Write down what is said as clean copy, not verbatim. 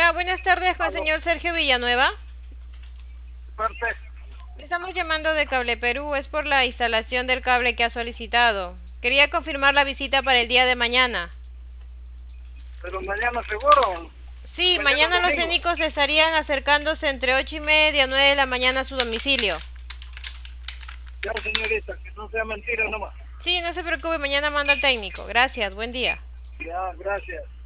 Hola, buenas tardes con el Aló, señor Sergio Villanueva. parte, Estamos llamando de Cable Perú, es por la instalación del cable que ha solicitado. Quería confirmar la visita para el día de mañana. pero mañana seguro, Sí, mañana mañana los domingo. técnicos estarían acercándose entre 8:30 y 9 de la mañana a su domicilio. Ya, señorita, que no sea mentira nomás. Sí, no se preocupe, mañana manda el técnico. Gracias, buen día. Ya, gracias.